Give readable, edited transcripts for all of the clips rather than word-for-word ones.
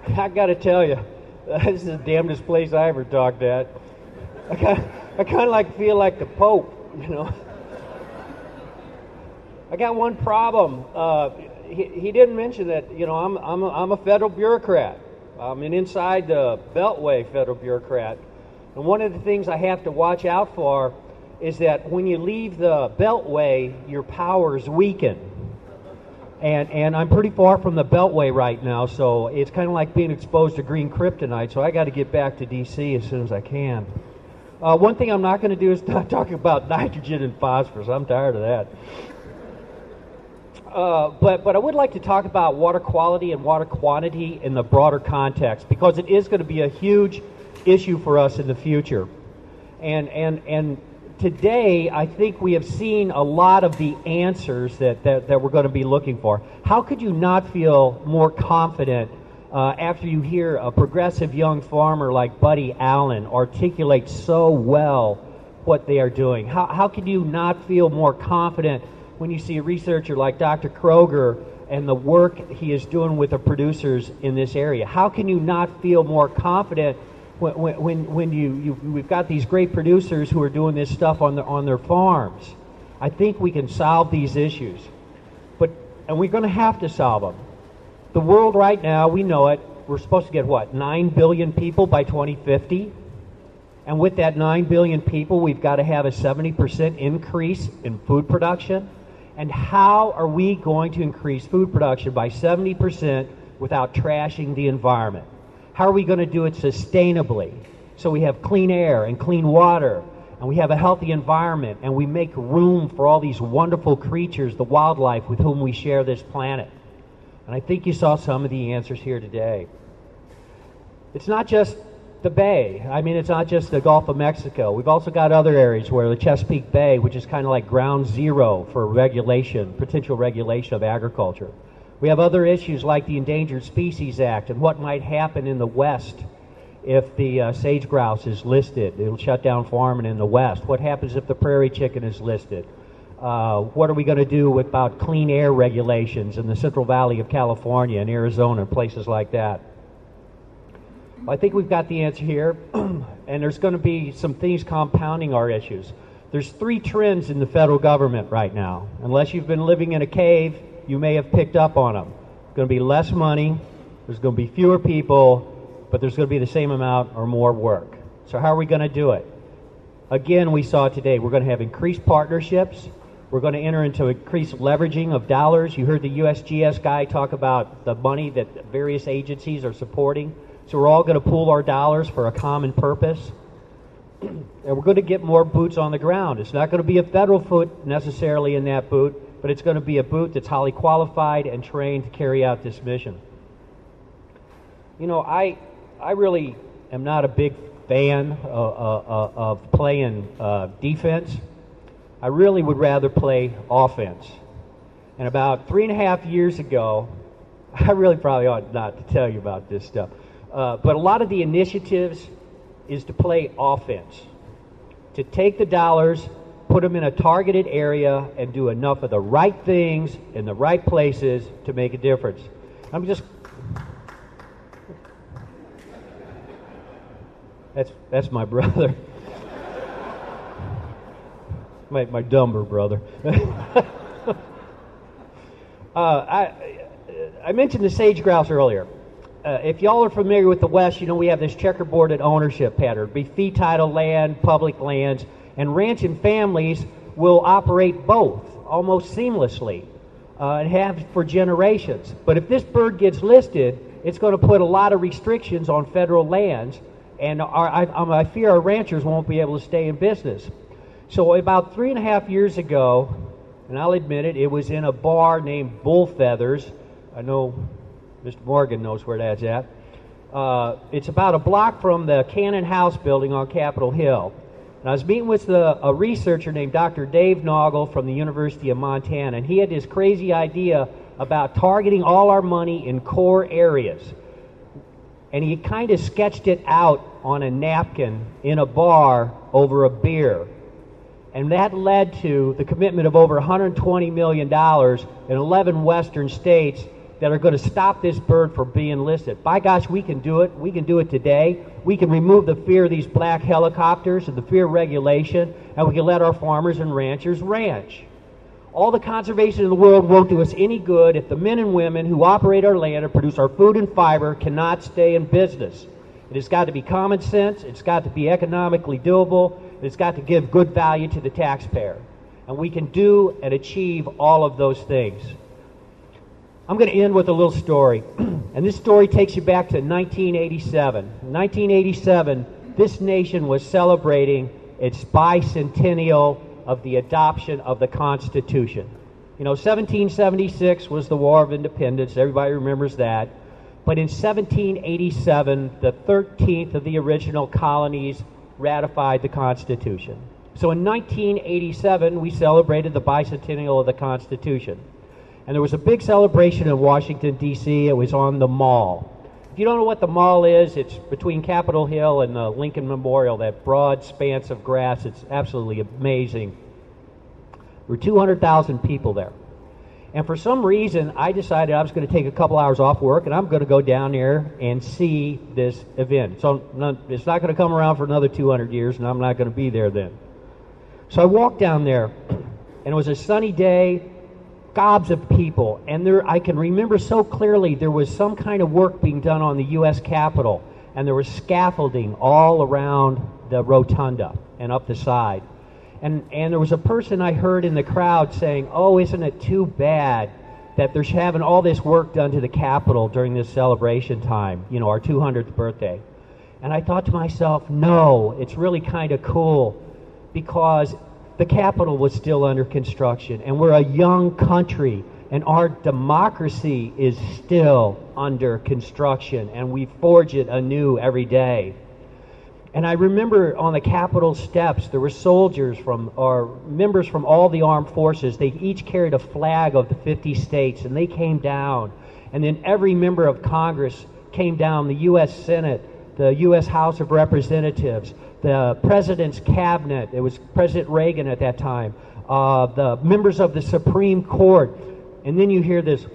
I got to tell you, this is the damnedest place I ever talked at. I kind of like feel like the Pope, you know. I got one problem. He didn't mention that, you know, I'm a federal bureaucrat. I'm an inside the Beltway federal bureaucrat. And one of the things I have to watch out for is that when you leave the Beltway, your powers weaken. And I'm pretty far from the Beltway right now, so it's kind of like being exposed to green kryptonite, so I got to get back to D.C. as soon as I can. One thing I'm not going to do is not talk about nitrogen and phosphorus. I'm tired of that. But I would like to talk about water quality and water quantity in the broader context, because it is going to be a huge issue for us in the future. And today, I think we have seen a lot of the answers that we're going to be looking for. How could you not feel more confident after you hear a progressive young farmer like Buddy Allen articulate so well what they are doing? How could you not feel more confident when you see a researcher like Dr. Kroger and the work he is doing with the producers in this area? How can you not feel more confident when we've got these great producers who are doing this stuff on their farms? I think we can solve these issues, and we're going to have to solve them. The world right now, we know it, we're supposed to get 9 billion people by 2050, and with that 9 billion people, we've got to have a 70% increase in food production. And how are we going to increase food production by 70% without trashing the environment? How are we going to do it sustainably so we have clean air and clean water, and we have a healthy environment, and we make room for all these wonderful creatures, the wildlife with whom we share this planet? And I think you saw some of the answers here today. It's not just the Bay. I mean, it's not just the Gulf of Mexico. We've also got other areas where the Chesapeake Bay, which is kind of like ground zero for potential regulation of agriculture. We have other issues like the Endangered Species Act and what might happen in the West if the sage grouse is listed. It'll shut down farming in the West. What happens if the prairie chicken is listed? What are we going to do about clean air regulations in the Central Valley of California and Arizona and places like that? Well, I think we've got the answer here, and there's going to be some things compounding our issues. There's 3 trends in the federal government right now. Unless you've been living in a cave, you may have picked up on them. There's going to be less money, there's going to be fewer people, but there's going to be the same amount or more work. So how are we going to do it? Again, we saw today, we're going to have increased partnerships. We're going to enter into increased leveraging of dollars. You heard the USGS guy talk about the money that various agencies are supporting. So we're all going to pool our dollars for a common purpose. And we're going to get more boots on the ground. It's not going to be a federal foot necessarily in that boot, but it's going to be a boot that's highly qualified and trained to carry out this mission. You know, I really am not a big fan of playing defense. I really would rather play offense. And about 3.5 years ago, I really probably ought not to tell you about this stuff, but a lot of the initiatives is to play offense, to take the dollars, put them in a targeted area, and do enough of the right things in the right places to make a difference. That's my brother. my dumber brother. I mentioned the sage grouse earlier. If y'all are familiar with the West, you know we have this checkerboarded ownership pattern. Be fee title land, public lands, and ranching families will operate both almost seamlessly and have for generations. But if this bird gets listed, it's going to put a lot of restrictions on federal lands, and I fear our ranchers won't be able to stay in business. So about 3.5 years ago, and I'll admit it, it was in a bar named Bull Feathers. I know Mr. Morgan knows where that's at. It's about a block from the Cannon House building on Capitol Hill. And I was meeting with a researcher named Dr. Dave Noggle from the University of Montana, and he had this crazy idea about targeting all our money in core areas. And he kind of sketched it out on a napkin in a bar over a beer. And that led to the commitment of over $120 million in 11 western states that are going to stop this bird from being listed. By gosh, we can do it. We can do it today. We can remove the fear of these black helicopters and the fear of regulation, and we can let our farmers and ranchers ranch. All the conservation in the world won't do us any good if the men and women who operate our land and produce our food and fiber cannot stay in business. It has got to be common sense, it's got to be economically doable, it's got to give good value to the taxpayer. And we can do and achieve all of those things. I'm going to end with a little story. And this story takes you back to 1987. In 1987, this nation was celebrating its bicentennial of the adoption of the Constitution. You know, 1776 was the War of Independence. Everybody remembers that. But in 1787, the 13th of the original colonies ratified the Constitution. So in 1987, we celebrated the bicentennial of the Constitution. And there was a big celebration in Washington, D.C. It was on the Mall. If you don't know what the Mall is, it's between Capitol Hill and the Lincoln Memorial, that broad expanse of grass. It's absolutely amazing. There were 200,000 people there. And for some reason, I decided I was going to take a couple hours off work, and I'm going to go down there and see this event. So it's not going to come around for another 200 years, and I'm not going to be there then. So I walked down there, and it was a sunny day, gobs of people, and I can remember so clearly there was some kind of work being done on the U.S. Capitol, and there was scaffolding all around the rotunda and up the side. And there was a person I heard in the crowd saying, "Oh, isn't it too bad that they're having all this work done to the Capitol during this celebration time, you know, our 200th birthday." And I thought to myself, no, it's really kind of cool, because the Capitol was still under construction, and we're a young country, and our democracy is still under construction, and we forge it anew every day. And I remember on the Capitol steps, there were soldiers or members from all the armed forces. They each carried a flag of the 50 states, and they came down. And then every member of Congress came down, the U.S. Senate, the U.S. House of Representatives, the President's Cabinet. It was President Reagan at that time. The members of the Supreme Court. And then you hear this,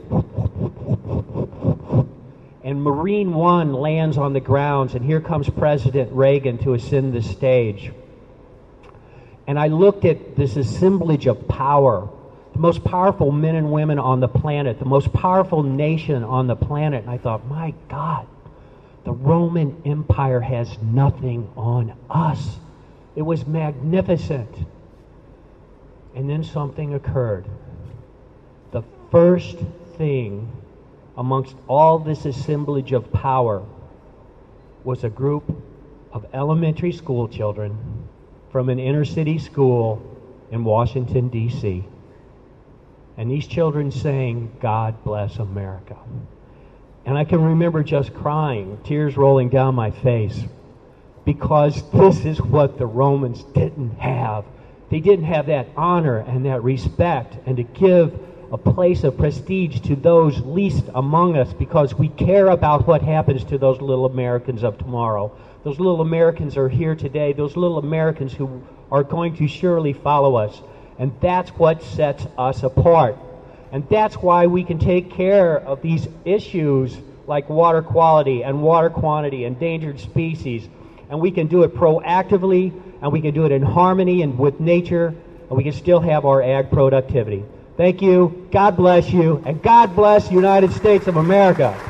and Marine One lands on the grounds, and here comes President Reagan to ascend the stage. And I looked at this assemblage of power, the most powerful men and women on the planet, the most powerful nation on the planet, and I thought, my God, the Roman Empire has nothing on us. It was magnificent. And then something occurred. The first thing amongst all this assemblage of power was a group of elementary school children from an inner city school in Washington, D.C. And these children sang, "God Bless America." And I can remember just crying, tears rolling down my face, because this is what the Romans didn't have. They didn't have that honor and that respect, and to give a place of prestige to those least among us, because we care about what happens to those little Americans of tomorrow. Those little Americans are here today, those little Americans who are going to surely follow us. And that's what sets us apart. And that's why we can take care of these issues like water quality and water quantity, endangered species. And we can do it proactively, and we can do it in harmony and with nature, and we can still have our ag productivity. Thank you, God bless you, and God bless the United States of America.